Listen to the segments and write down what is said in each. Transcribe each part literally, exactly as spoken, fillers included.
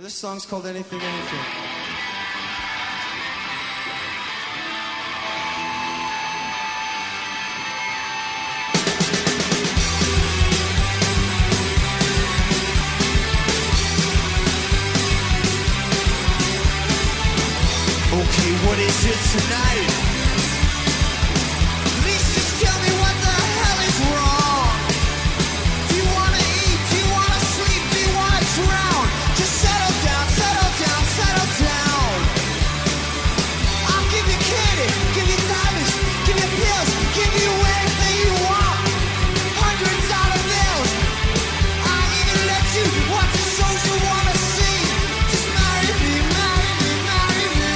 This song's called Anything, Anything. Okay, what is it tonight? Please just tell me what the hell is wrong. Do you wanna eat? Do you wanna sleep? Do you wanna drown? Just settle down, settle down, settle down. I'll give you candy, give you diamonds, give you pills, give you anything you want. Hundred dollar bills. I'll even let you watch the shows you wanna see. Just marry me, marry me, marry me.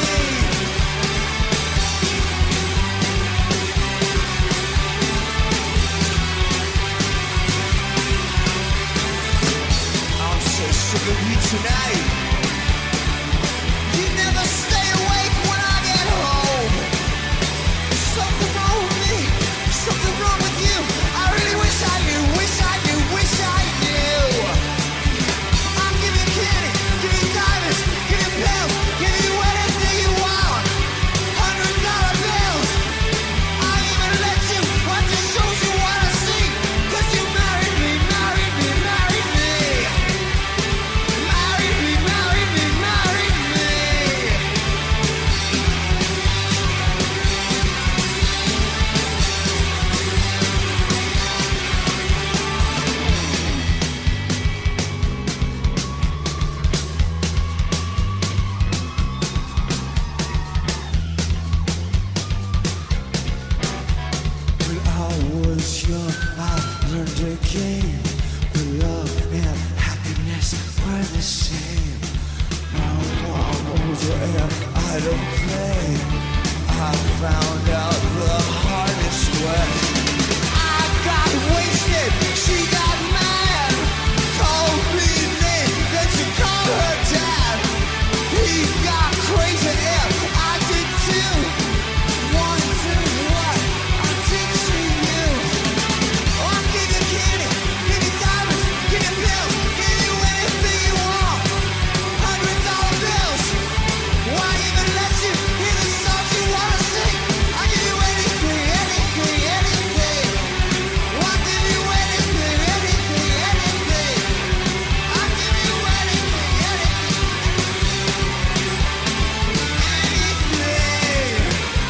I'm so sick of you tonight. You never stay awake when I get home. Something wrong with me, something wrong with you. I really wish I knew, wish I knew, wish I knew. I'll give you candy, give you diamonds, give you pills, give you anything you want. Hundred dollar bills. I'll even let you watch the shows you wanna see. 'Cause you married me, married me, married me. Marry me, marry me, marry me. When I was young, I learned a game. But love and happiness were the same. Now I'm older and I don't play. I found out the hardest way. I got wasted, she got mad. Called me names, then she called her dad. He got crazy and I did too. Wonder what I did to you. Oh, I'll give you candy, give you diamonds, give you pills, give you anything you want. Hundred dollar bills. Why even let you hear the songs you wanna sing? I'll give you anything, anything, anything. I'll give you anything, anything, anything. I'll give you anything, anything. Anything.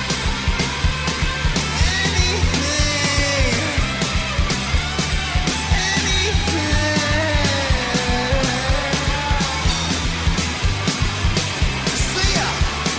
See ya.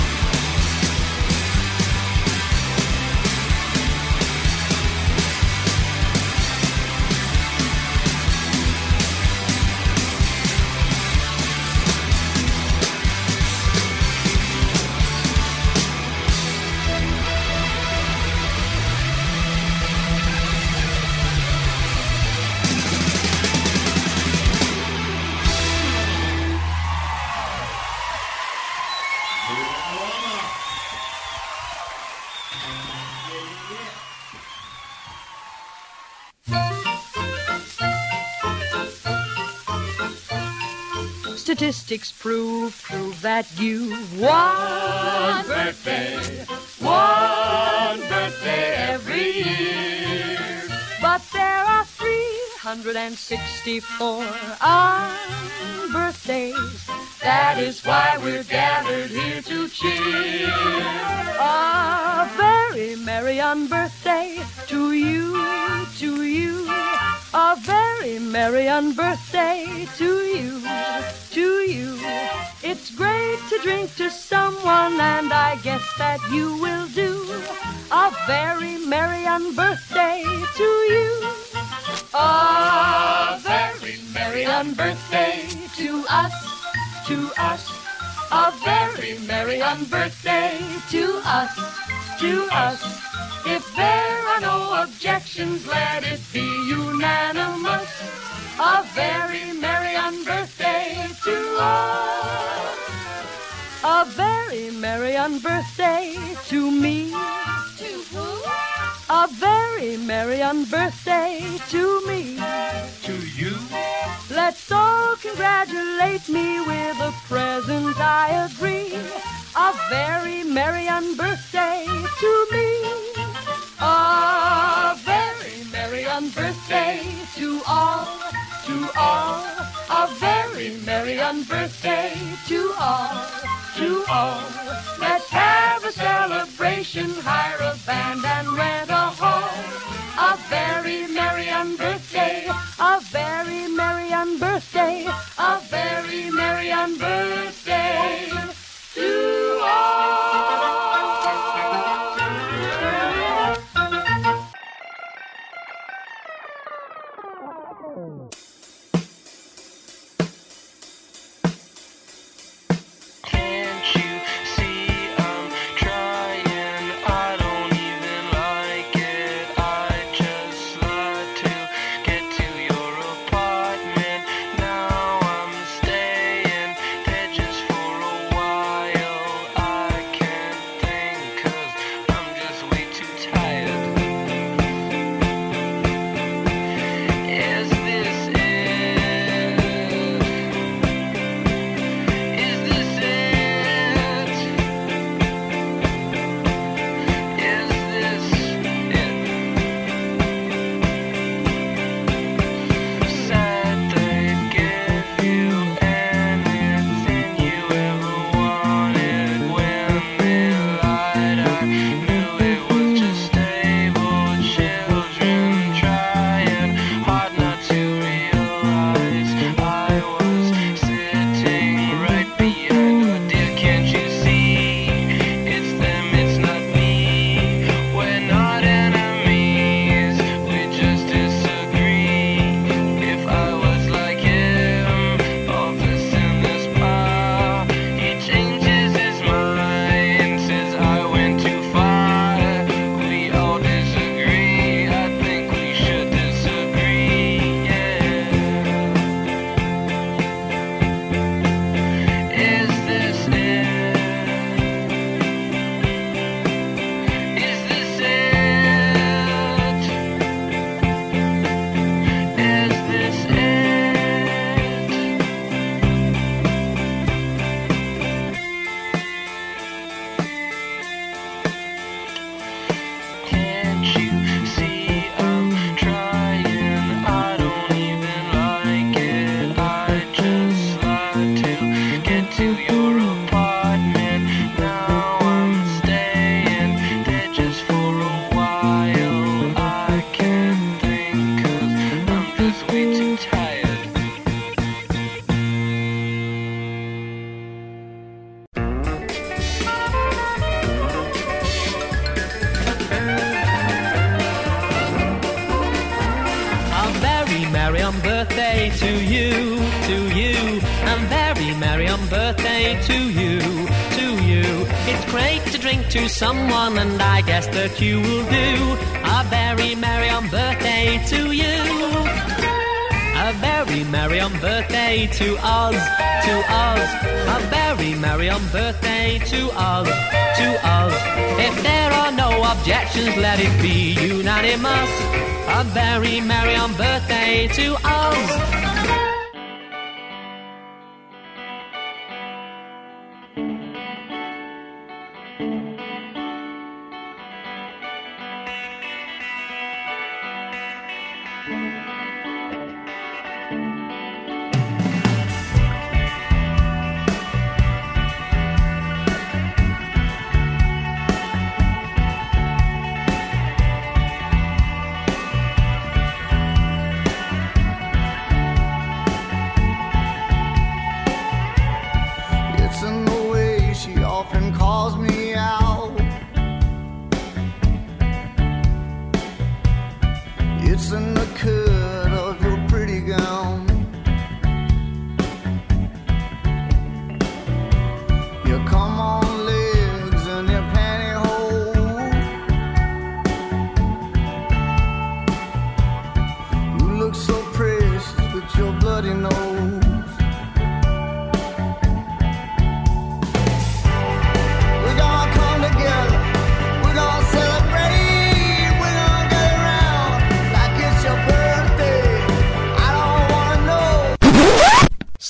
Statistics prove, prove that you one birthday, one birthday every year. But there are three hundred sixty-four birthdays. That is why we're gathered here to cheer. A very merry birthday to you, to you. A very merry birthday to you, to you. It's great to drink to someone, and I guess that you will do. A very merry birthday to you. A very merry birthday to us, to us. A very merry birthday to us, to us. If there are no objections, let it be unanimous. A very merry birthday to us. A very merry birthday to me. To who? A very merry birthday to me. To you. Let's all congratulate me with a the present I agree. A very merry on birthday to me. A very merry on birthday to all, to all. A very merry on birthday to all, to all. Let's have a celebration, hire a band and rent a hall. A very merry on birthday, a very merry on birthday, a very merry on birthday to all. Can't you see I'm trying? I don't even like it. I just like to get to your apartment. Now I'm staying there just for a while. I can't think 'cause I'm just way too tired. Is this it? Is this it? Is this it? Said they'd give you anything you ever wanted. When they lied, I knew it was just stable children trying hard not to realize I was sitting right behind. Oh dear, can't you see? It's them, it's not me. We're not enemies, we just disagree. If I was like him, all this in this bar, he changes his mind, says I went too far. We all disagree, I think we should disagree, yeah. Is this it? Is this it? Is this it? Can't you see I'm trying? I don't even like it. I just like to get to your apartment. Now I'm staying there just for a while. I can't think 'cause I'm just way too tired. A very merry on birthday to you, to you. And very merry on birthday to you, to you. It's great to drink to someone, and I guess that you will do. A very merry on birthday to you. A very merry on birthday to us, to us. A very merry on birthday to us, to us. If there are no objections, let it be unanimous. A very merry on birthday to us. It's in the way she often calls me out. It's in the cut of your pretty gown. Your come on legs and your pantyhose. You look so precious with your bloody nose.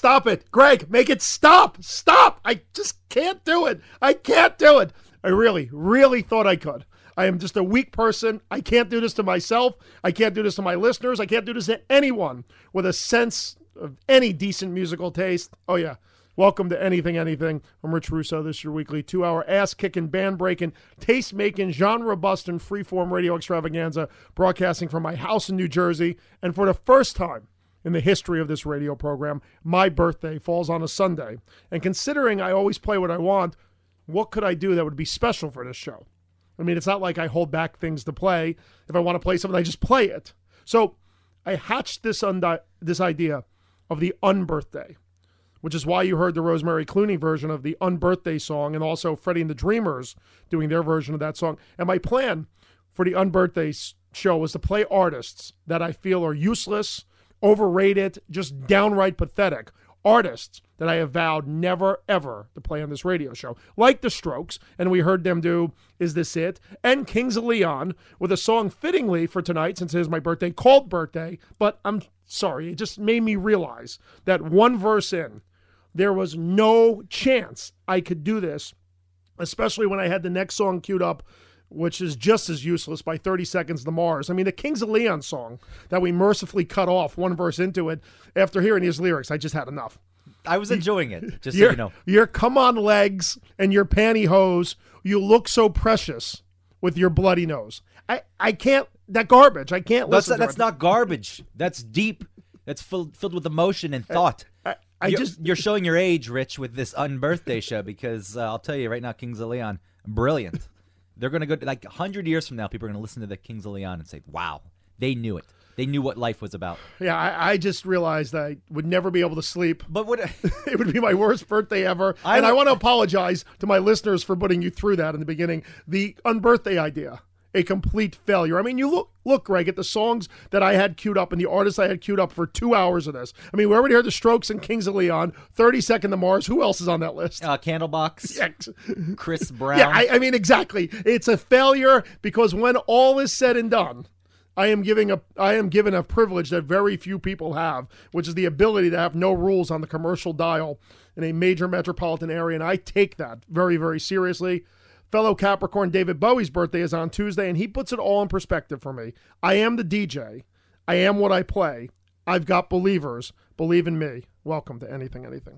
Stop it. Greg, make it stop. Stop. I just can't do it. I can't do it. I really, really thought I could. I am just a weak person. I can't do this to myself. I can't do this to my listeners. I can't do this to anyone with a sense of any decent musical taste. Oh, yeah. Welcome to Anything Anything. I'm Rich Russo. This is your weekly two-hour ass-kicking, band-breaking, taste-making, genre-busting, freeform radio extravaganza broadcasting from my house in New Jersey. And for the first time in the history of this radio program, my birthday falls on a Sunday. And considering I always play what I want, what could I do that would be special for this show? I mean, it's not like I hold back things to play. If I want to play something, I just play it. So I hatched this undi- this idea of the unbirthday, which is why you heard the Rosemary Clooney version of the Unbirthday song and also Freddie and the Dreamers doing their version of that song. And my plan for the Unbirthday show was to play artists that I feel are useless, overrated, just downright pathetic. Artists that I have vowed never, ever to play on this radio show. Like The Strokes, and we heard them do Is This It? And Kings of Leon with a song fittingly for tonight, since it is my birthday, called Birthday. But I'm sorry, it just made me realize that one verse in, there was no chance I could do this, especially when I had the next song queued up, which is just as useless, by thirty Seconds to Mars. I mean, the Kings of Leon song that we mercifully cut off one verse into it, after hearing his lyrics, I just had enough. I was enjoying it, just so Your, you know. your come on legs and your pantyhose, you look so precious with your bloody nose. I, I can't, that garbage, I can't That's, listen to that's it. not garbage. That's deep. That's filled, filled with emotion and thought. I, I you're, just, you're showing your age, Rich, with this unbirthday show, because uh, I'll tell you right now, Kings of Leon, brilliant. They're going to go, like one hundred years from now, people are going to listen to the Kings of Leon and say, wow, they knew it. They knew what life was about. yeah, I, I just realized I would never be able to sleep. But what? It would be my worst birthday ever. I and I would- want to apologize to my listeners for putting you through that in the beginning. The unbirthday idea, a complete failure. I mean, you look, look, Greg, at the songs that I had queued up and the artists I had queued up for two hours of this. I mean, we already heard the Strokes and Kings of Leon, thirty Second to Mars. Who else is on that list? Uh, Candlebox, Yeah. Chris Brown. Yeah, I, I mean, exactly. It's a failure because when all is said and done, I am giving a I am given a privilege that very few people have, which is the ability to have no rules on the commercial dial in a major metropolitan area, and I take that very, very seriously. Fellow Capricorn David Bowie's birthday is on Tuesday, and he puts it all in perspective for me. I am the D J. I am what I play. I've got believers. Believe in me. Welcome to Anything Anything.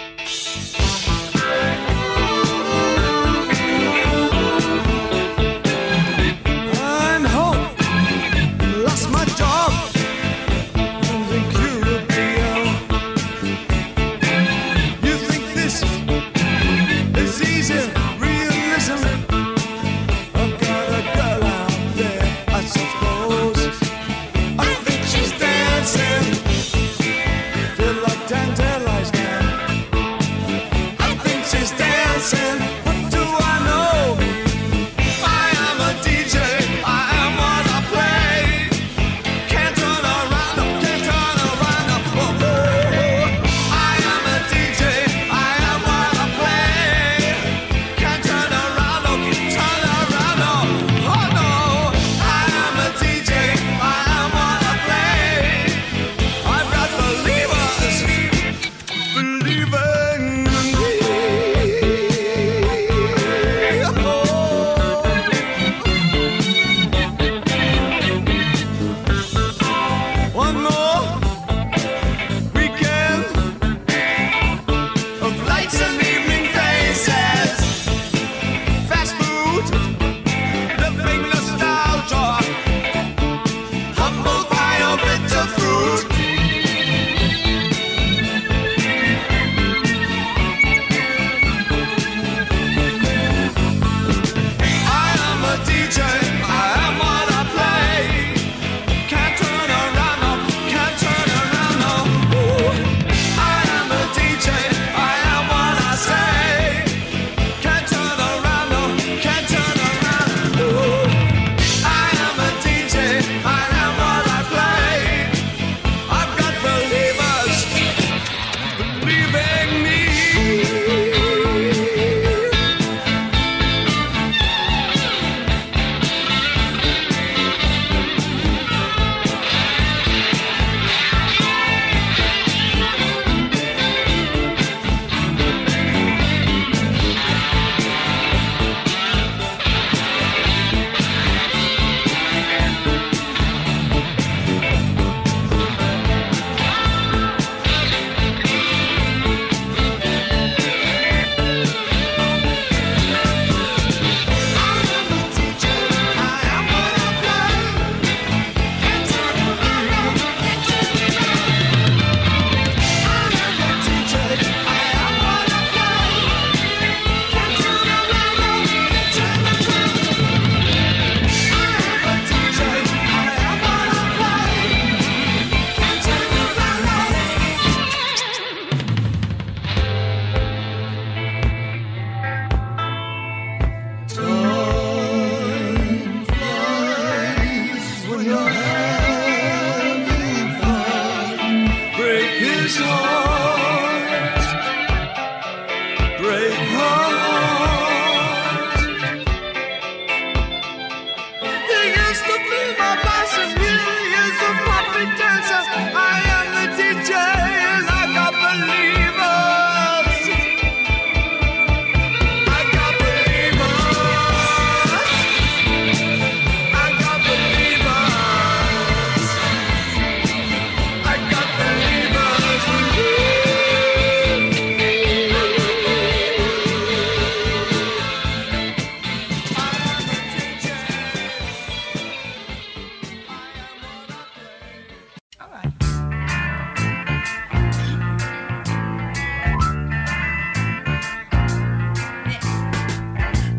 I'm home. Lost my job. Moving Caribbean. You think this is easy? Realism. I've got a girl out there, I suppose. I think she's dancing. Feel like tantalized now.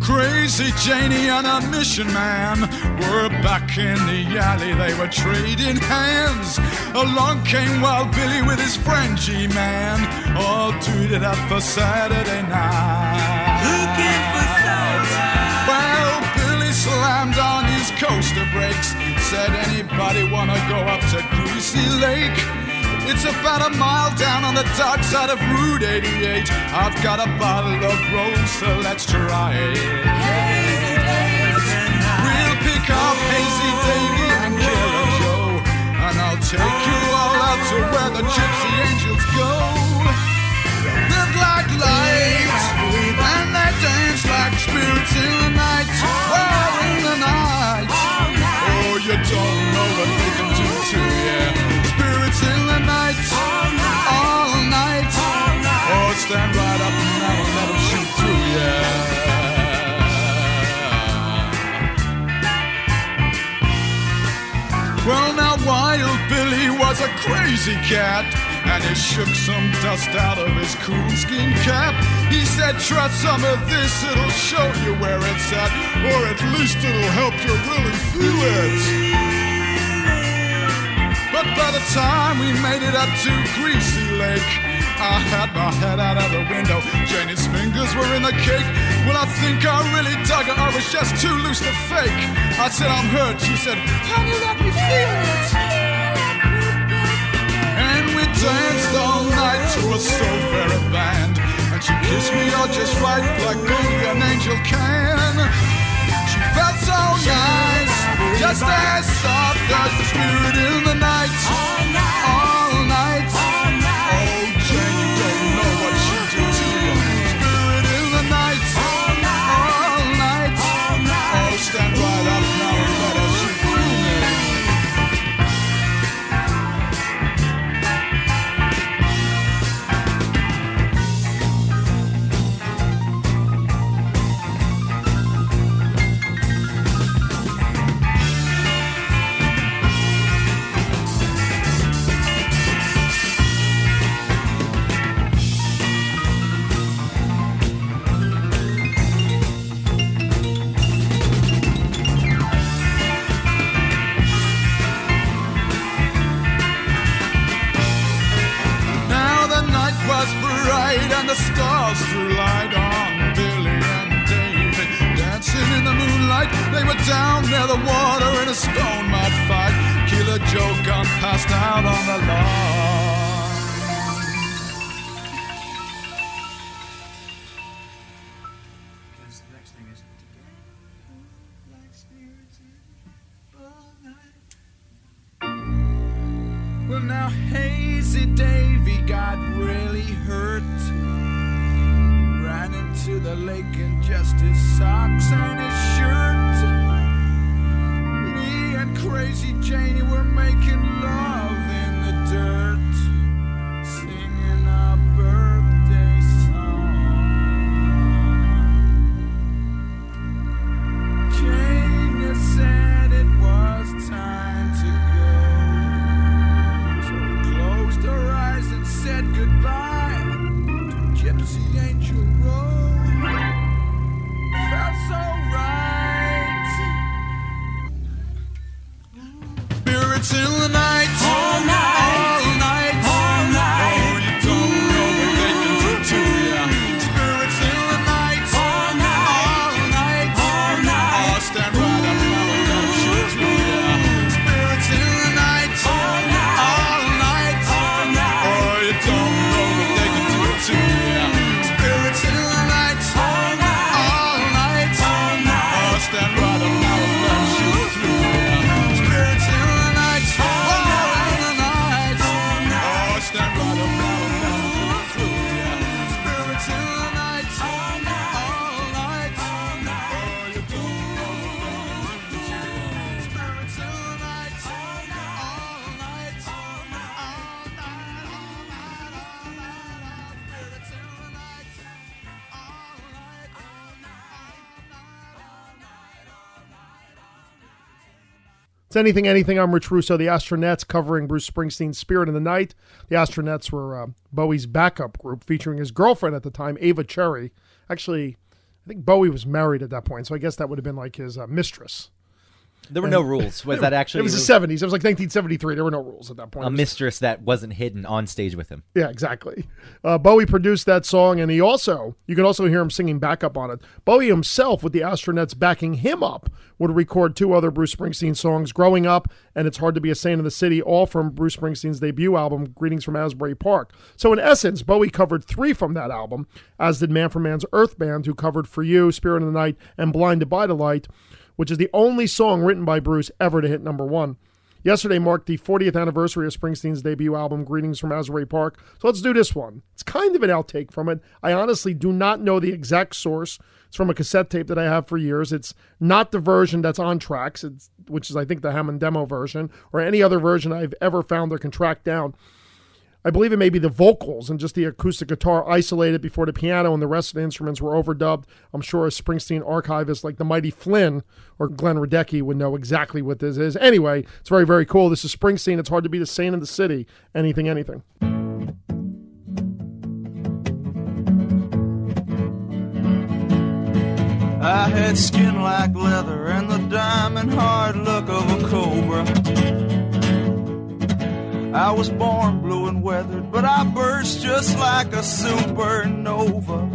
Crazy Janie and a mission man were back in the alley, they were trading hands. Along came Wild Billy with his friend G-Man, all suited up for Saturday night. Looking for sunrise. Well, Billy slammed on his coaster brakes, said, anybody wanna go up to Greasy Lake? It's about a mile down on the dark side of Route eighty-eight. I've got a bottle of rose, so let's try it. Hazy days and We'll pick up Hazy Davy and Killer Joe, and I'll take you all out to where the Gypsy Angels go. They look like light, and they dance like spirits in the night. Oh, in the night. Oh, you don't know what they can do to you. Spirits in the night, all night, all night. All night. Oh, stand right up now and let them shoot through you. Well, now Wild Billy was a crazy cat, and he shook some dust out of his coonskin cap. He said, try some of this, it'll show you where it's at, or at least it'll help you really feel it. But by the time we made it up to Greasy Lake, I had my head out of the window. Janie's fingers were in the cake. Well, I think I really dug her. I was just too loose to fake. I said, I'm hurt. She said, can you let me feel it? And we danced all night to a so very band. And she kissed me all just right, like only an angel can. She felt so nice, just as soft as the spirit in the night. All night, all night, all night. Oh, Jane, you don't know what she did to you. Spirit in the night, all night, all night, all night. Oh, stand right up now and let her shoot through me. And the stars threw light on Billy and David, dancing in the moonlight. They were down near the water in a stone mud fight. Killer Joe gun passed out on the lawn. Guess the next thing is like spirits all night. Well, now Hazy Davy got really hurt. Ran into the lake in just his socks and his shirt. Me and Crazy Janie were making love in the dirt, singing our birthday song. Janie said it was time to go, so we closed our eyes and said goodbye to Gypsy Angel Road. Felt so right. Spirits in the night, all night, all night, all night. Oh, you don't know what they can do to ya. Spirits in the night, all night, all night, all night. Oh, stand right up now and let 'em shoot through ya. Spirits in the night, all night, all night, all night. Oh, you don't know what they can do to ya. Spirits in the night, all night, all night, all night. Oh, stand right up now and let 'em shoot through ya. Spirits in the night, all in the night, all night. Oh, stand right up now and let 'em shoot through ya. Spirits in the night, all night, all night. Oh, you don't know what they can do to ya. Spirits in the night, all night, all night, all night, all night, all night. Spirits in the night, all night, all night, all night, all night. It's Anything, Anything. I'm Rich Russo, the Astronauts, covering Bruce Springsteen's Spirit in the Night. The Astronauts were uh, Bowie's backup group, featuring his girlfriend at the time, Ava Cherry. Actually, I think Bowie was married at that point, so I guess that would have been like his uh, mistress. There were no rules. Was that actually It was the seventies. It was like nineteen seventy-three. There were no rules at that point. a It was- mistress that wasn't hidden on stage with him? Yeah, exactly. Uh, Bowie produced that song, and he also, you can also hear him singing backup on it. Bowie himself, with the Astronauts backing him up, would record two other Bruce Springsteen songs, Growing Up and It's Hard to Be a Saint in the City, all from Bruce Springsteen's debut album, Greetings from Asbury Park. So in essence, Bowie covered three from that album, as did Man for Man's Earth Band, who covered For You, Spirit of the Night, and Blinded by the Light, which is the only song written by Bruce ever to hit number one. Yesterday marked the fortieth anniversary of Springsteen's debut album, Greetings from Asbury Park. So let's do this one. It's kind of an outtake from it. I honestly do not know the exact source. It's from a cassette tape that I have for years. It's not the version that's on tracks, it's, which is, I think, the Hammond demo version, or any other version I've ever found or can track down. I believe it may be the vocals and just the acoustic guitar isolated before the piano, and the rest of the instruments were overdubbed. I'm sure a Springsteen archivist like the mighty Flynn or Glenn Radecki would know exactly what this is. Anyway, it's very, very cool. This is Springsteen. It's hard to be the saint in the city. Anything, anything. I had skin like leather and the diamond hard look of a cobra. I was born blue and weathered, but I burst just like a supernova.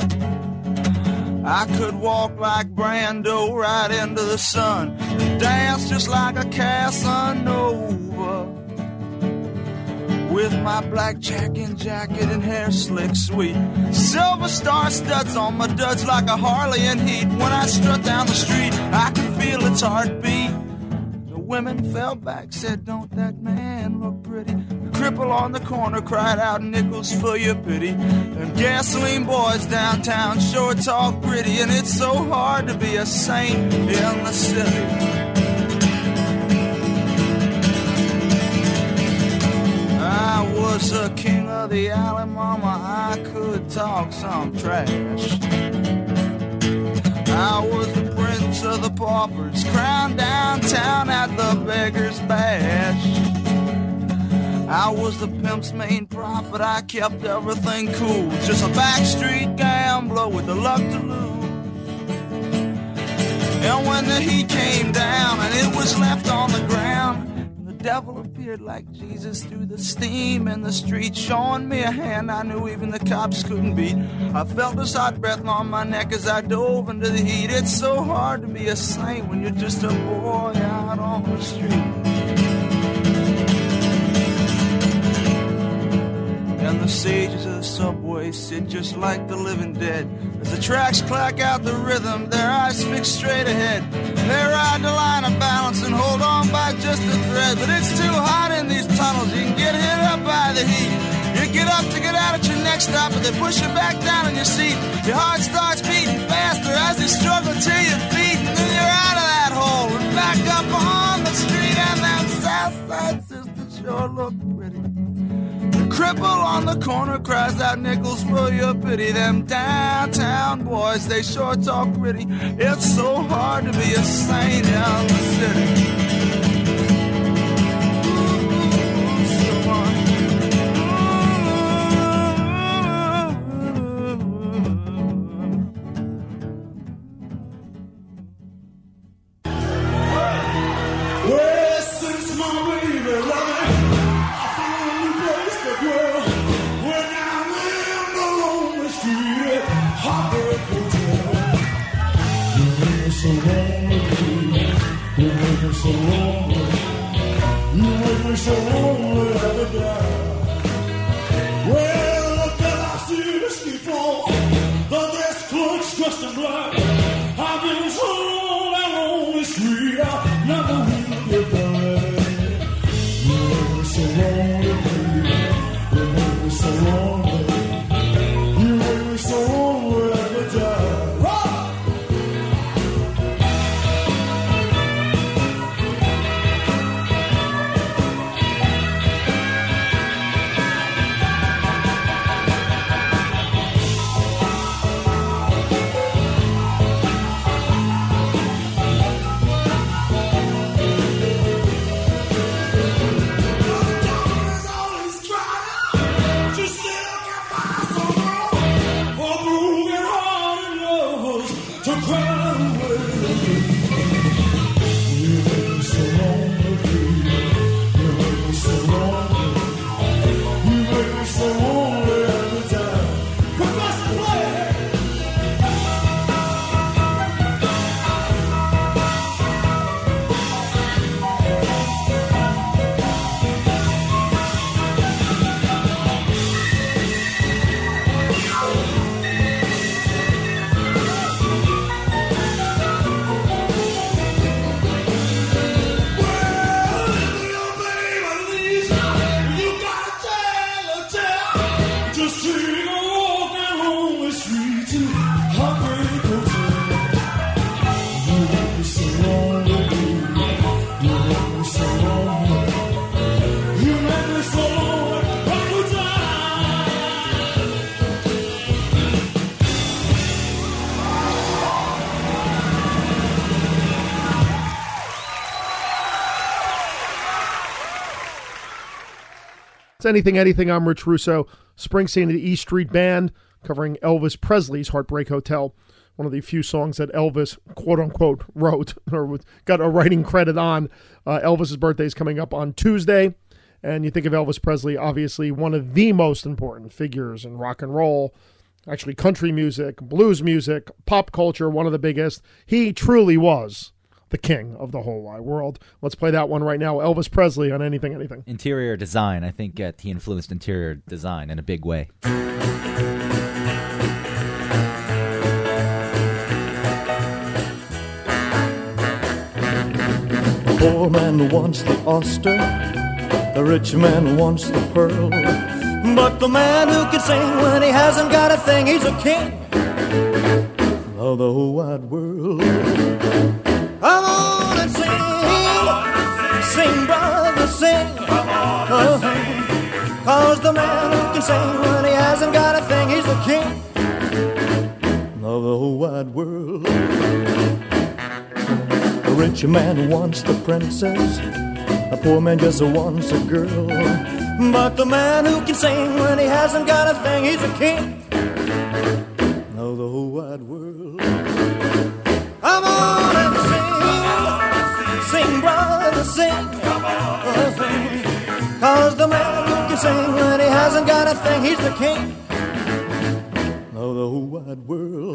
I could walk like Brando right into the sun, dance just like a Casanova. With my black jacket, jacket and hair slick sweet, silver star studs on my duds like a Harley in heat. When I strut down the street, I could feel its heartbeat. The women fell back, said, "Don't that man look pretty?" The cripple on the corner cried out, "Nickels for your pity." And gasoline boys downtown sure talk pretty, and it's so hard to be a saint in the city. I was a king of the alley, mama, I could talk some trash. I was the prince of the paupers, crowned downtown at the Beggar's Bash. I was the pimp's main prophet, I kept everything cool, just a backstreet gambler with the luck to lose. And when the heat came down and it was left on the ground, the devil appeared like Jesus through the steam in the street, showing me a hand I knew even the cops couldn't beat. I felt his hot breath on my neck as I dove into the heat. It's so hard to be a saint when you're just a boy out on the street. And the sages of the subway sit just like the living dead. As the tracks clack out the rhythm, their eyes fixed straight ahead. They ride the line of balance and hold on by just a thread. But it's too hot in these tunnels, you can get hit up by the heat. You get up to get out at your next stop, but they push you back down in your seat. Your heart starts beating faster as you struggle to your feet. And then you're out of that hole and back up on the street. And them south side sisters sure look pretty. The cripple on the corner cries out, "Nickels for your pity." Them downtown boys, they sure talk pretty. It's so hard to be a saint in the city. Ooh, so hard. Well, since my baby left me, I found a new place to dwell. When I'm in the lonely street, Heartbreak Hotel. You make me so lonely, you make me so lonely, you make me so lonely every day. Well, look at I see the street floor, the desk clerk's dressed in black. I've been so long and lonely street, I never will get back. You make me so lonely, baby. You make me so lonely. You make me so lonely every time. Rock! to cry away. You make me so lonely, baby. You make me so lonely. You make me so lonely every time. Professor, play it. It's Anything, Anything. I'm Rich Russo. Springsteen and the E Street Band covering Elvis Presley's Heartbreak Hotel, one of the few songs that Elvis, quote-unquote, wrote or got a writing credit on. Uh, Elvis's birthday is coming up on Tuesday, and you think of Elvis Presley, obviously one of the most important figures in rock and roll, actually country music, blues music, pop culture, one of the biggest. He truly was the king of the whole wide world. Let's play that one right now. Elvis Presley on Anything, Anything. Interior design. I think uh, he influenced interior design in a big way. The poor man wants the oyster, the rich man wants the pearl. But the man who can sing when he hasn't got a thing, he's a king of the whole wide world. Come on and sing, sing, brother, sing. Uh-huh. Cause the man who can sing when he hasn't got a thing, he's the king of the whole wide world. The rich man wants the princess, the poor man just wants a girl. But the man who can sing when he hasn't got a thing, he's a king of the whole wide world. Come on and sing, sing, brother, sing. Uh-huh. Cause the man who can sing when he hasn't got a thing, he's the king of the whole wide world.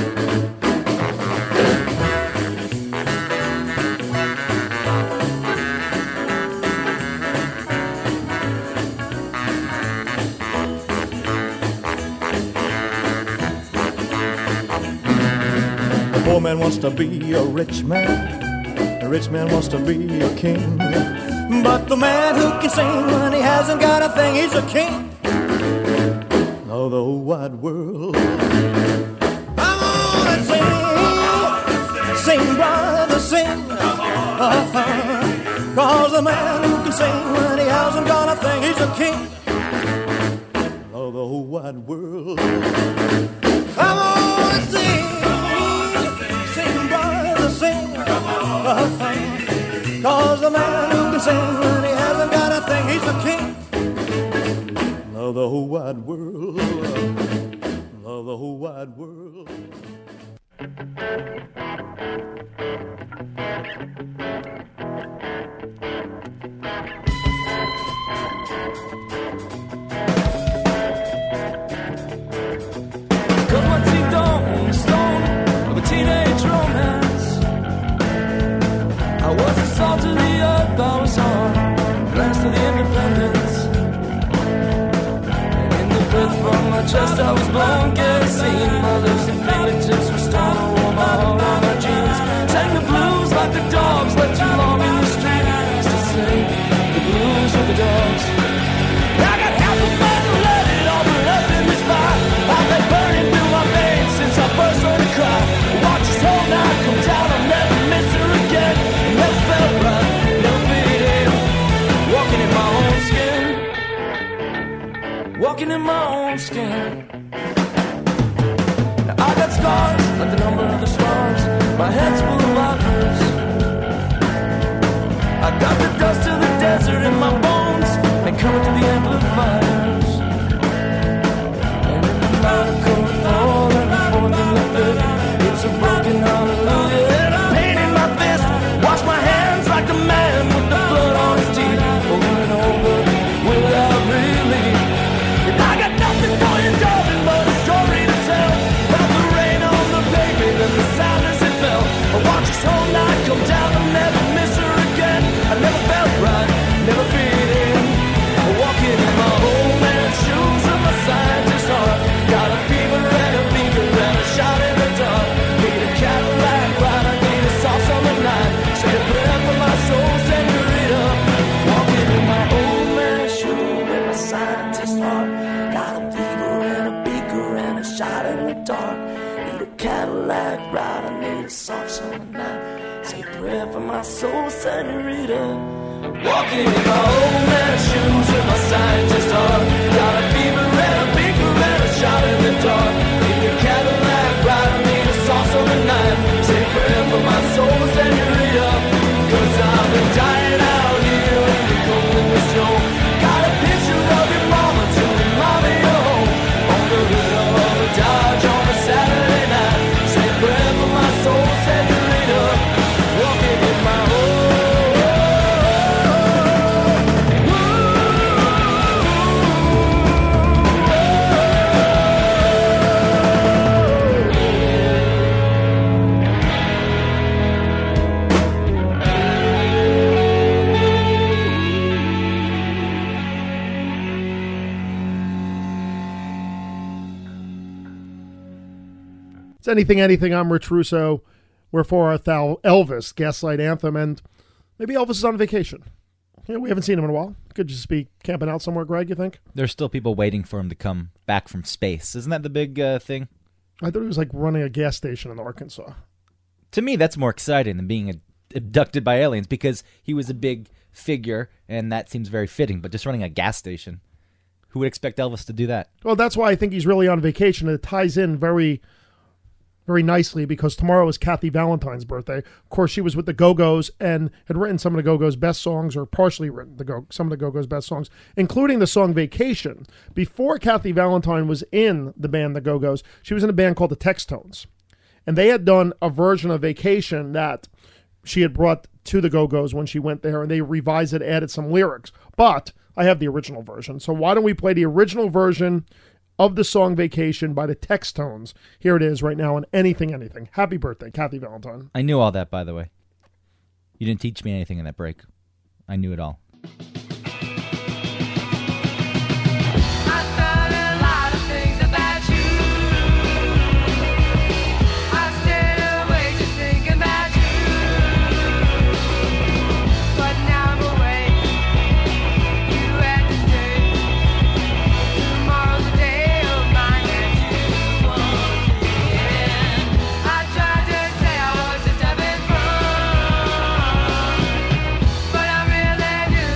The poor man wants to be a rich man, the rich man wants to be a king. But the man who can sing when he hasn't got a thing, he's a king of the whole wide world. Come on and sing, sing, brother, sing. Uh-huh. Cause the man who can sing when he hasn't got a thing, he's a king of the whole wide world. Come on and sing, sing, brother, sing. Uh-huh. Cause the man who can sing when he hasn't got a thing, he's the king of the whole wide world, of the whole wide world. Cut my teeth on the stone of a teenage romance. I was the salt of the earth, I was on last of the independence. And in the breath from my chest I was blown kerosene. My lips and fingertips were stone, I wore my heart on my jeans. Sang the blues like the dogs left too long in the street. Used to sing the blues with the dogs. I got half a mind to let it all burn up in this fire. I've been burning through my veins since I first learned to cry. Watch this whole night come down, I'll never miss her again. Never felt right, never fit in. Walking in my own skin, walking in my own skin. in the dark. In the Cadillac ride, I need a soft summer night. Say a prayer for my soul, senorita. Walking in my old man shoes with my scientist heart. Got a fever and a beaker and a shot in the dark. In the Cadillac ride, I need a soft summer night. Say a prayer for my soul, senorita. Cause I've been dying out here in the cold and the snow. Got a picture of your mama to remind me of home. On the hood of a Dodge on a Saturday night. Say a prayer for my soul, senorita. Walking in my own. It's Anything, Anything. I'm Rich Russo. We're for our Thal Elvis Gaslight Anthem, and maybe Elvis is on vacation. Yeah, we haven't seen him in a while. Could just be camping out somewhere, Greg, you think? There's still people waiting for him to come back from space. Isn't that the big uh, thing? I thought he was like running a gas station in Arkansas. To me, that's more exciting than being ad- abducted by aliens because he was a big figure, and that seems very fitting. But just running a gas station, who would expect Elvis to do that? Well, that's why I think he's really on vacation. It ties in very, very nicely because tomorrow is Kathy Valentine's birthday. Of course, she was with the Go-Go's and had written some of the Go-Go's best songs, or partially written the Go some of the Go-Go's best songs, including the song Vacation. Before Kathy Valentine was in the band The Go-Go's, she was in a band called the Textones. And they had done a version of Vacation that she had brought to the Go-Go's when she went there, and they revised it, added some lyrics. But I have the original version. So why don't we play the original version of the song Vacation by the Textones? Here it is right now on Anything, Anything. Happy birthday, Kathy Valentine. I knew all that, by the way. You didn't teach me anything in that break. I knew it all. I thought a lot of things about you. I stayed awake just thinking about you. But now I'm awake. You had to stay. Tomorrow's a day of mine and you won't. Yeah. I tried to say I was just having fun, but I'm really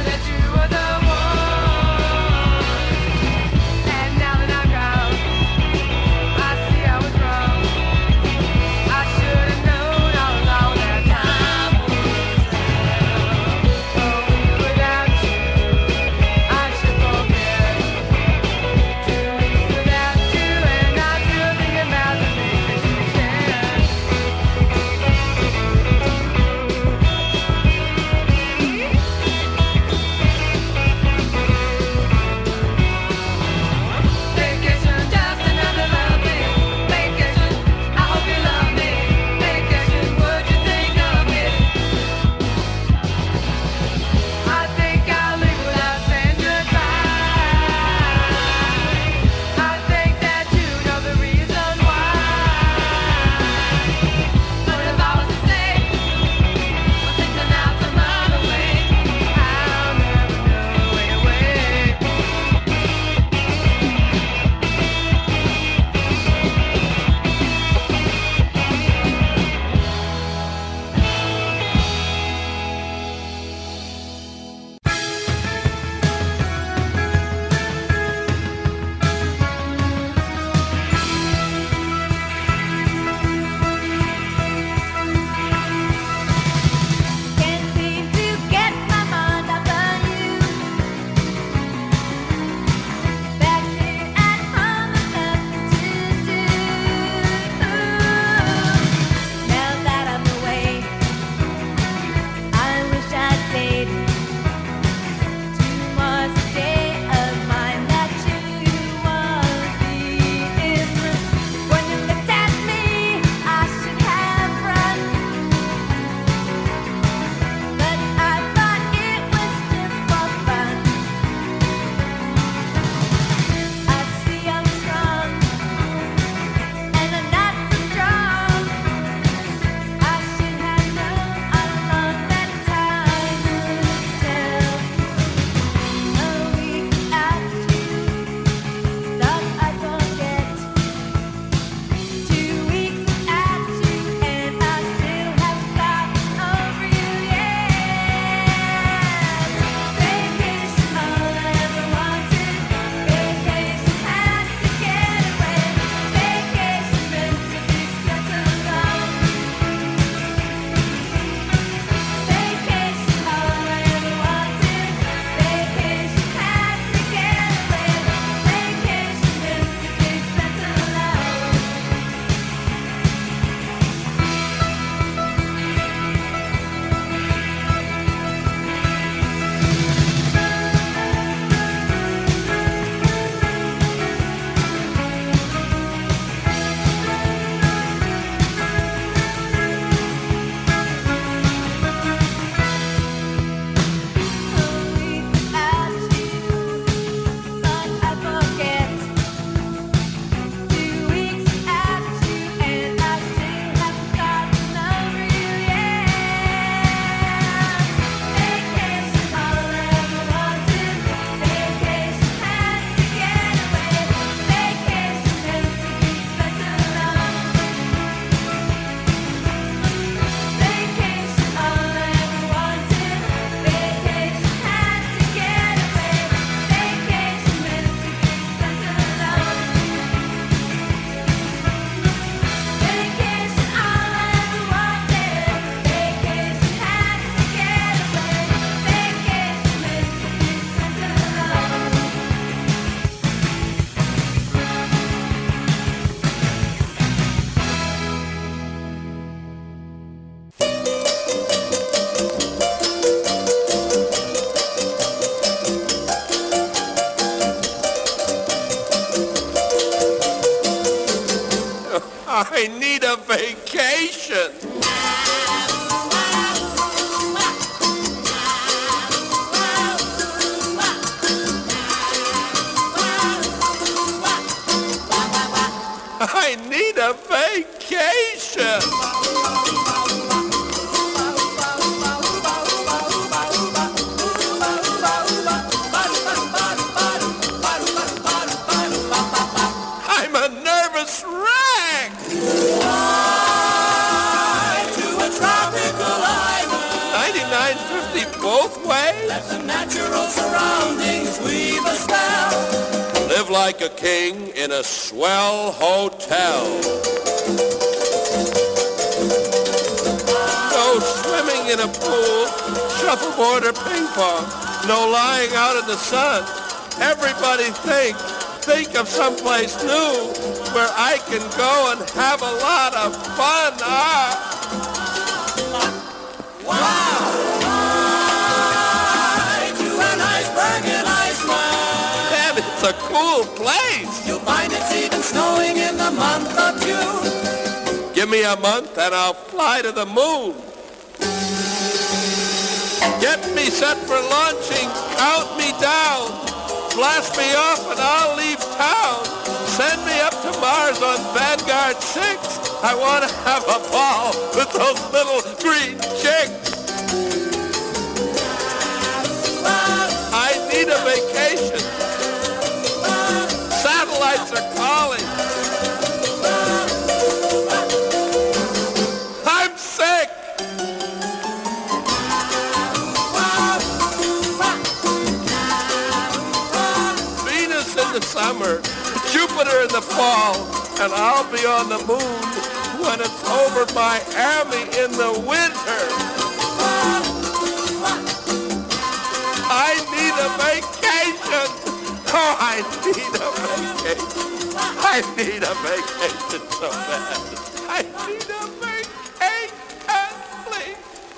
I need a vacation. I need a vacation. I'm a nervous wreck. To a tropical island. ninety-nine fifty both ways. Let the natural surroundings weave a spell. Live like a king in a swell hotel. No swimming in a pool, shuffleboard or ping pong. No lying out in the sun. Everybody think, think of someplace new where I can go and have a lot of fun. Ah. To an iceberg in Iceland. Man, it's a cool place. You'll find it's even snowing in the month of June. Give me a month and I'll fly to the moon. Get me set for launching, count me down. Blast me off and I'll leave town. Send me up to Mars on Vanguard six. I want to have a ball with those little green chicks. I need a vacation. Satellites are calling. I'm sick. Venus in the summer, Jupiter in the fall, and I'll be on the moon when it's over Miami in the winter. I need a vacation. Oh, I need a vacation. I need a vacation so bad. I need a vacation, please.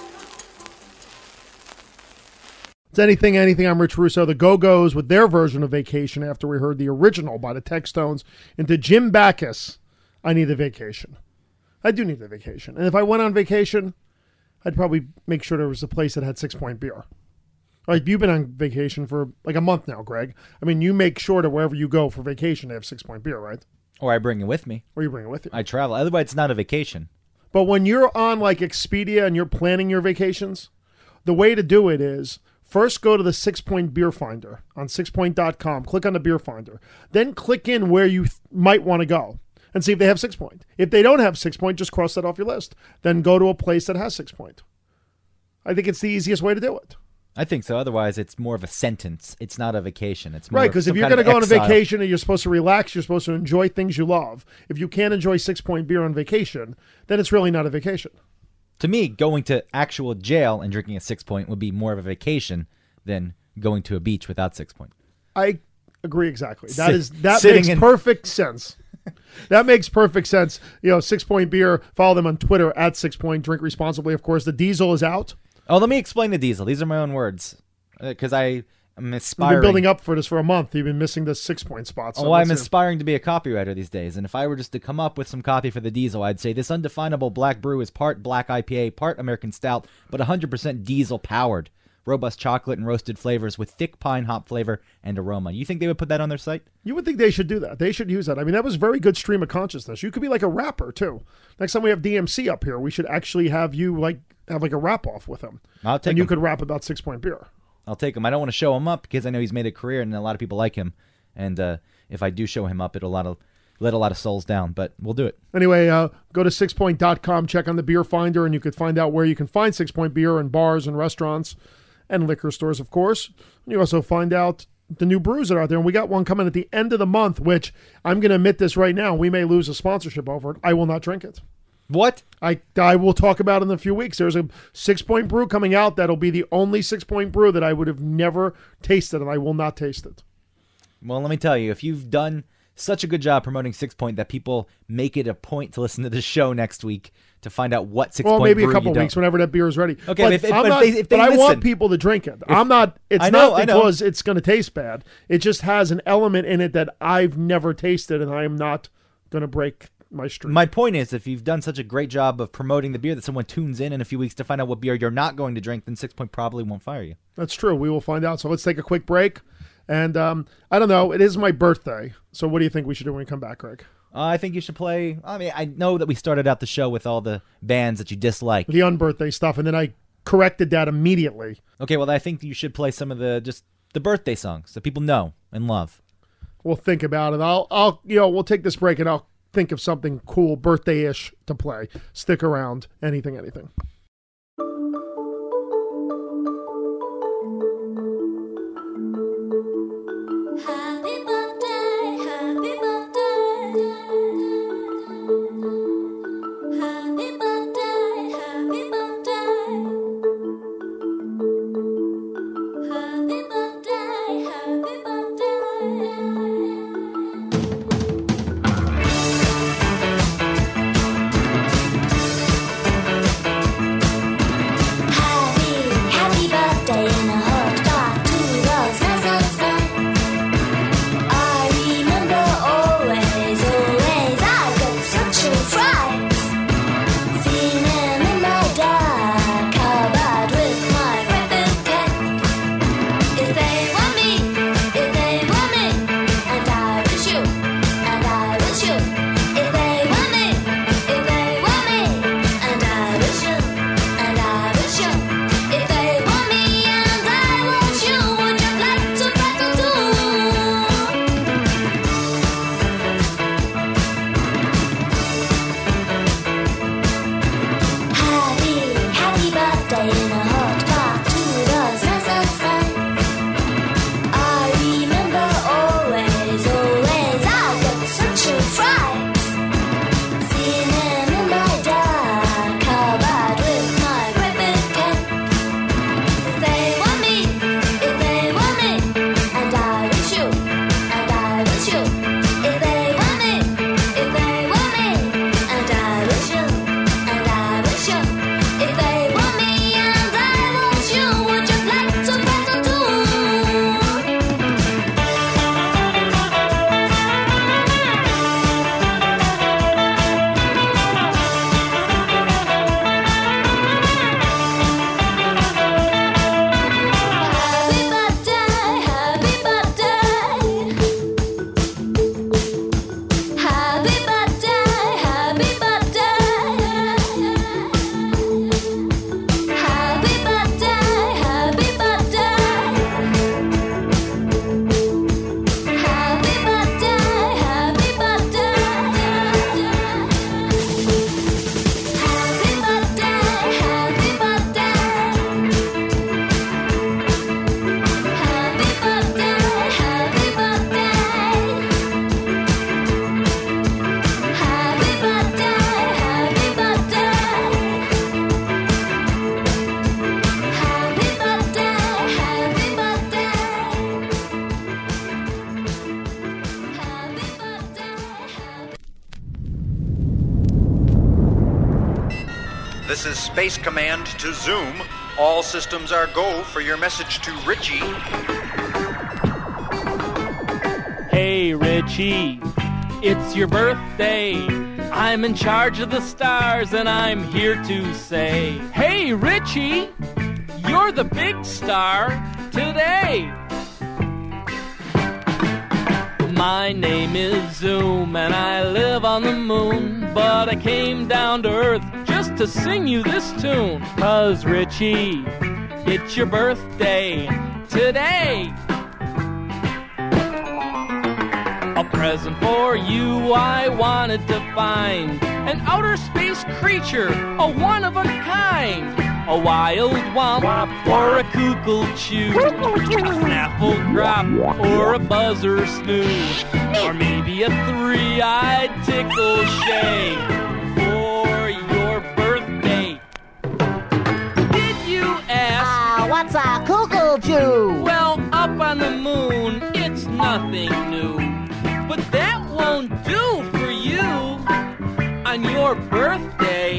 It's Anything, Anything. I'm Rich Russo. The Go-Go's with their version of Vacation after we heard the original by the Textones. Into Jim Backus, I Need a Vacation. I do need a vacation. And if I went on vacation, I'd probably make sure there was a place that had Six Point beer. Like, you've been on vacation for like a month now, Greg. I mean, you make sure that wherever you go for vacation, they have Six Point beer, right? Or I bring it with me. Or you bring it with you. I travel. Otherwise, it's not a vacation. But when you're on like Expedia and you're planning your vacations, the way to do it is first go to the Six Point Beer Finder on six point dot com. Click on the Beer Finder. Then click in where you th- might want to go and see if they have Six Point. If they don't have Six Point, just cross that off your list. Then go to a place that has Six Point. I think it's the easiest way to do it. I think so. Otherwise, it's more of a sentence. It's not a vacation. It's more Right, of because if some you're kind going to of go on a exile. vacation and you're supposed to relax, you're supposed to enjoy things you love. If you can't enjoy Six Point beer on vacation, then it's really not a vacation. To me, going to actual jail and drinking a Six Point would be more of a vacation than going to a beach without Six Point. I agree exactly. That Sit- is that sitting makes in- perfect sense. That makes perfect sense. You know, Six Point Beer. Follow them on Twitter at Six Point. Drink responsibly, of course. The Diesel is out. Oh, let me explain the Diesel. These are my own words. Because I am You've aspiring. been building up for this for a month. You've been missing the Six Point spot. So oh, I'm let's see. aspiring to be a copywriter these days. And if I were just to come up with some copy for the Diesel, I'd say this undefinable black brew is part black I P A, part American Stout, but one hundred percent diesel powered. Robust chocolate and roasted flavors with thick pine hop flavor and aroma. You think they would put that on their site? You would think they should do that. They should use that. I mean, that was very good stream of consciousness. You could be like a rapper too. Next time we have D M C up here, we should actually have you like have like a rap off with him. I'll take and you him. could rap about Six Point beer. I'll take him. I don't want to show him up because I know he's made a career and a lot of people like him. And uh, if I do show him up, it'll a lot of, let a lot of souls down. But we'll do it. Anyway, uh, go to six point dot com, check on the Beer Finder, and you can find out where you can find Six Point beer in bars and restaurants and liquor stores, of course. And you also find out the new brews that are out there. And we got one coming at the end of the month, which I'm going to admit this right now. We may lose a sponsorship over it. I will not drink it. What? I I will talk about it in a few weeks. There's a Six Point brew coming out that'll be the only Six Point brew that I would have never tasted, and I will not taste it. Well, let me tell you, if you've done such a good job promoting Six Point that people make it a point to listen to the show next week to find out what Six Well, Point maybe brew a couple you don't. weeks whenever that beer is ready. Okay, but if- if- I'm but if not, they- if they but I want listen. people to drink it. I'm not. It's I know, not I know. because it's going to taste bad. It just has an element in it that I've never tasted, and I am not going to break my streak. My point is, if you've done such a great job of promoting the beer that someone tunes in in a few weeks to find out what beer you're not going to drink, then Six Point probably won't fire you. That's true. We will find out. So let's take a quick break. And um, I don't know. It is my birthday. So what do you think we should do when we come back, Greg? Uh, I think you should play. I mean, I know that we started out the show with all the bands that you dislike. The unbirthday stuff, and then I corrected that immediately. Okay, well, I think you should play some of the just the birthday songs that people know and love. We'll think about it. I'll, I'll, you know, we'll take this break, and I'll think of something cool, birthday-ish to play. Stick around. Anything, anything. Happy birthday, happy birthday. Happy birthday, happy birthday. Happy birthday, happy birthday. This is Space Command to Zoom. All systems are go for your message to Richie. Hey, Richie, it's your birthday. I'm in charge of the stars, and I'm here to say, hey, Richie, you're the big star today. My name is Zoom, and I live on the moon, but I came down to Earth just to sing you this tune. 'Cause, Richie, it's your birthday today. A present for you I wanted to find, an outer space creature, a one of a kind, a wild womp or a kukul chew, a snaffle drop or a buzzer snoo, or maybe a three-eyed tickle shay for your birthday. Did you ask? Ah, what's a kukul chew? Well, up on the moon, it's nothing new. But that won't do for you on your birthday.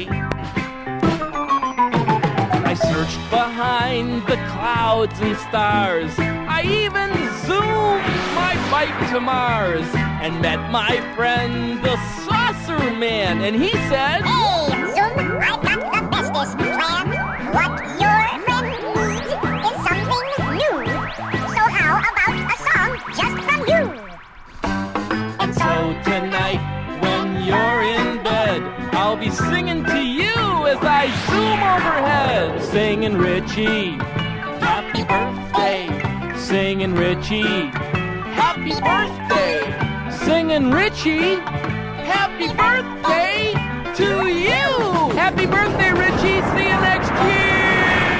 I searched behind the clouds and stars. I even zoomed my bike to Mars and met my friend the saucy producer man, and he said, Hey, Zoom, I've got the bestest plan. What your friend needs is something new. So how about a song just from you? and so tonight, when you're in bed, I'll be singing to you as I zoom overhead, singing Richie, happy birthday, singing Richie, happy birthday, singing Richie, happy birthday to you. Happy birthday, Richie. See you next year.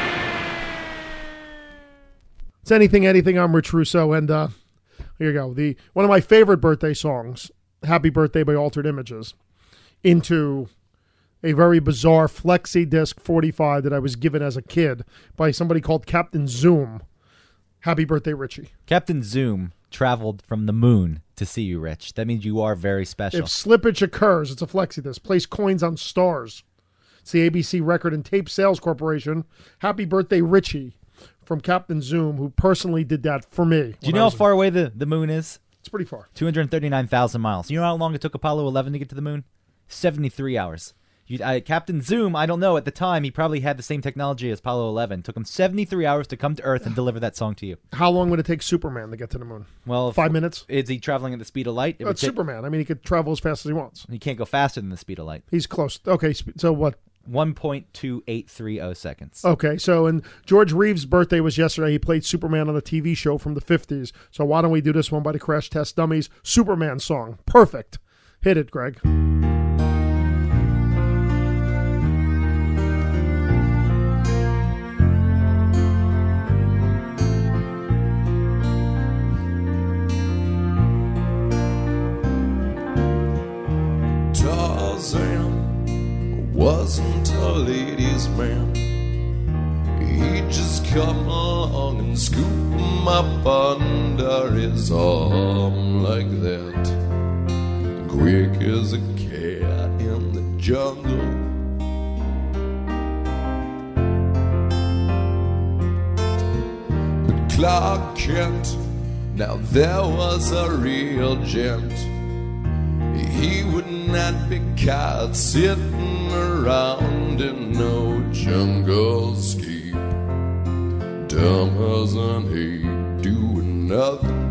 It's Anything, Anything. I'm Rich Russo, and uh, here you go. The one of my favorite birthday songs, Happy Birthday by Altered Images, into a very bizarre flexi disc forty-five that I was given as a kid by somebody called Captain Zoom. Happy birthday, Richie. Captain Zoom traveled from the moon to see you, Rich. That means you are very special. If slippage occurs, it's a flexi disc. Place coins on stars. It's the A B C Record and Tape Sales Corporation. Happy birthday, Richie, from Captain Zoom, who personally did that for me. Do you know how far away the, the moon is? It's pretty far. two hundred thirty-nine thousand miles. You know how long it took Apollo eleven to get to the moon? seventy-three hours. You, uh, Captain Zoom, I don't know, at the time, he probably had the same technology as Apollo eleven. It took him seventy-three hours to come to Earth and deliver that song to you. How long would it take Superman to get to the moon? Well, Five minutes? Is he traveling at the speed of light? It Oh, would it's take- Superman. I mean, he could travel as fast as he wants. He can't go faster than the speed of light. He's close. Okay, sp- so what? one point two eight three zero seconds. Okay, so and George Reeves' birthday was yesterday. He played Superman on a T V show from the fifties. So why don't we do this one by the Crash Test Dummies? Superman song. Perfect. Hit it, Greg. Tarzan wasn't a ladies' man. He'd just come along and scoop him up under his arm like that, quick as a cat in the jungle. But Clark Kent, now there was a real gent. He would not be caught sitting around in no jungle scape, dumb as an ape doing nothing.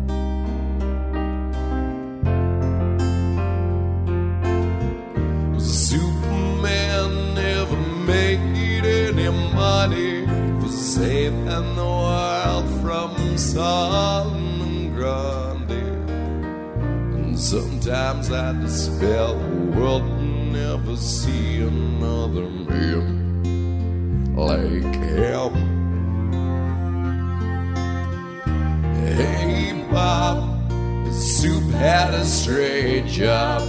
Superman never made any money for saving the world from Solomon Grundy. And sometimes I despair the world will never see another man like him. Hey Bob, the soup had a straight job,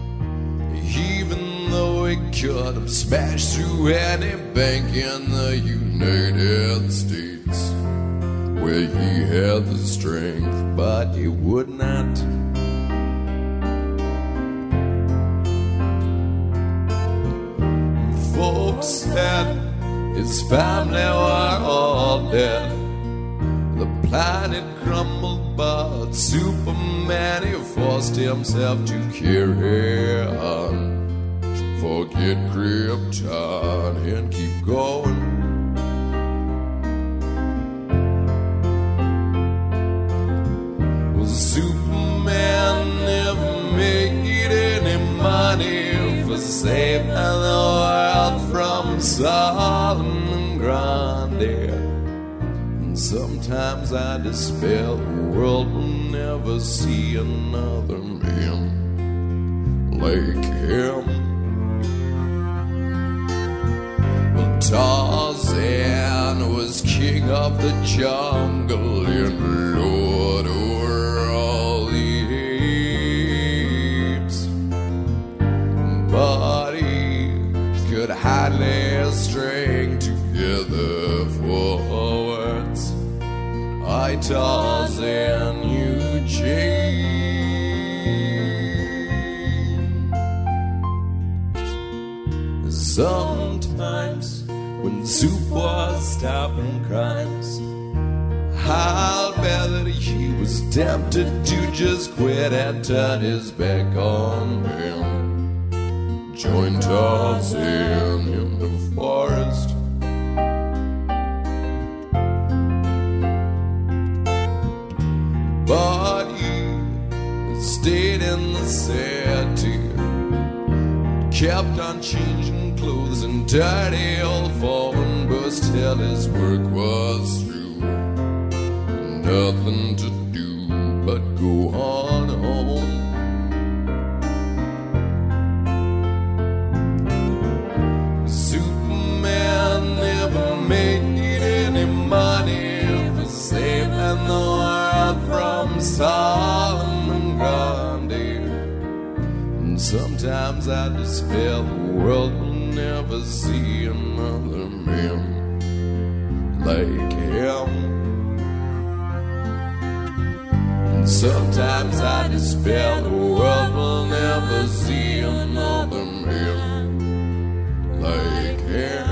even though he could have smashed through any bank in the United States, where he had the strength, but he would not. Folks said his family were all dead. The planet crumbled, but Superman, he forced himself to carry on. Forget Krypton and keep going. Well, Superman never made any money for saving the world from Solomon Grundy. And sometimes I despair the world will never see another man like him. Tarzan was king of the jungle and lord over all the apes, but he could hardly string together for words. I Tarzan, you change. Sometimes when Soup was stopping crimes, I'll bet that he was tempted to just quit and turn his back on him. Join Tarzan in the forest. But he stayed in the city, kept on changing clothes and dirty old phone bus till his work was through. Nothing to do but go on home. Superman never made any money for saving the world from Solomon Grundy. And sometimes I despair the world will never see another man like him. And sometimes I despair the world will never see another man like him.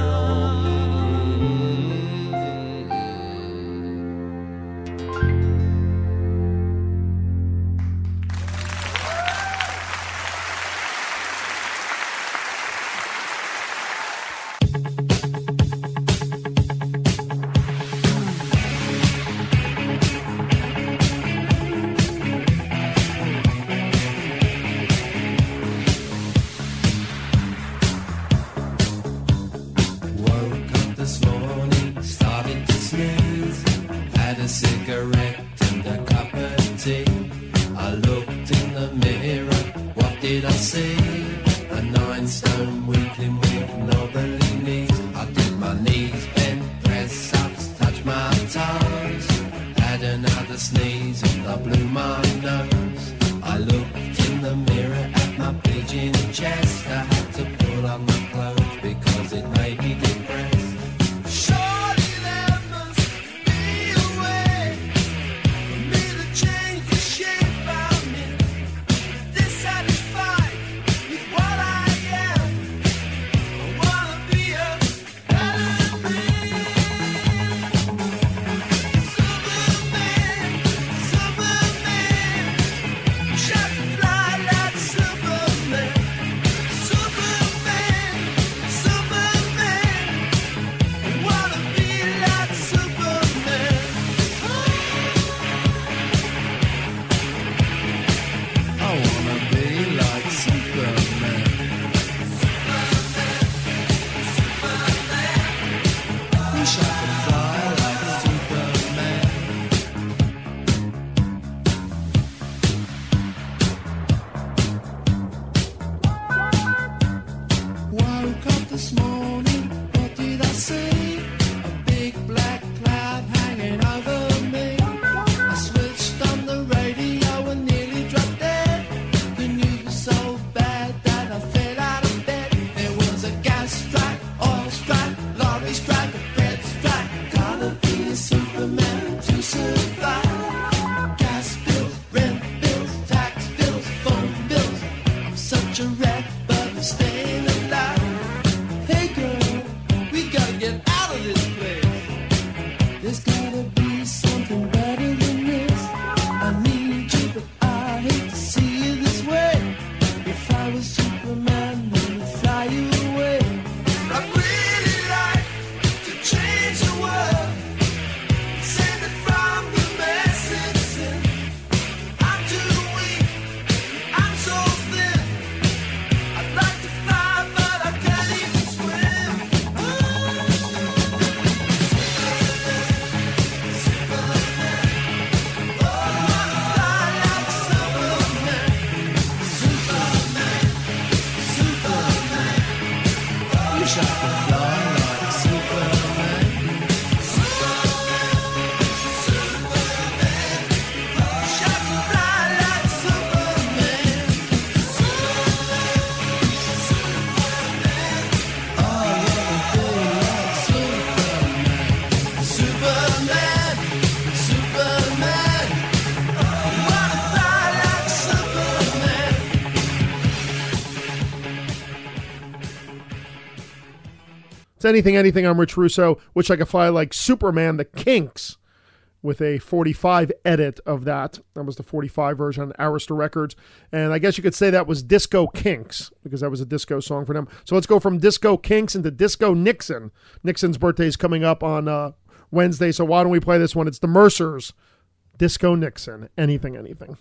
It's Anything, Anything. I'm Rich Russo. Wish I could fly like Superman, the Kinks. with a forty-five edit of that. That was the forty-five version on Arista Records. And I guess you could say that was Disco Kinks, because that was a disco song for them. So let's go from Disco Kinks into Disco Nixon. Nixon's birthday is coming up on uh, Wednesday, so why don't we play this one? It's the Mercers, Disco Nixon, Anything, Anything.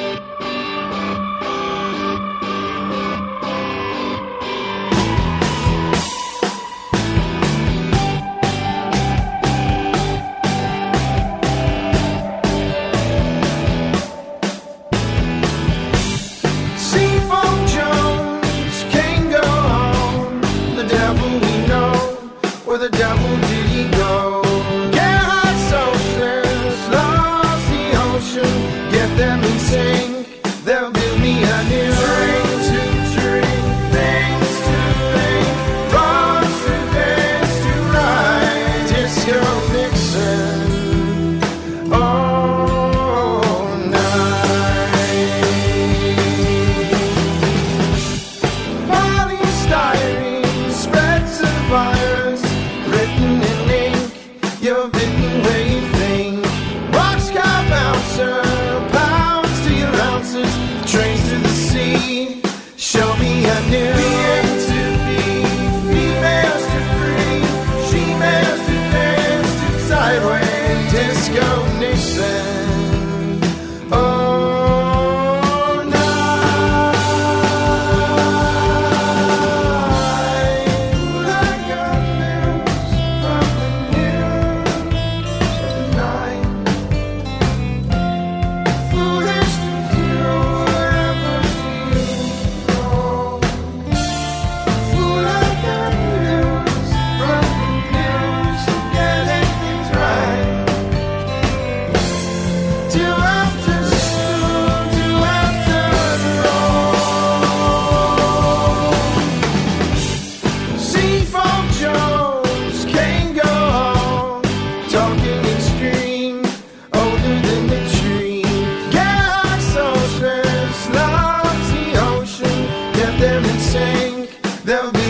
Seafoam Jones can't go home. The devil we know, where the devil did he go? Gerhard Socialist lost the ocean. Get them in sync, they'll give me a new drink to drink, things to think, wrongs to dance to right. Disco Nixon, all night. Polystyrene spreads a virus, written in ink, you're bitten where you think. Boxcar bouncer, pounds to your ounces, trains to the sea. Show me a new being to be, females to free, she-males to dance to sideways. Disco Nixon, all night. Like a news from the news tonight. Foolish to do whatever feels wrong. Fool like a news from the news, getting things right. Do after school, do after all. Seafoam Jones can't go home. Talking extreme, older than the tree. Gerhard Socialist loves the ocean. Get them in sync, they'll be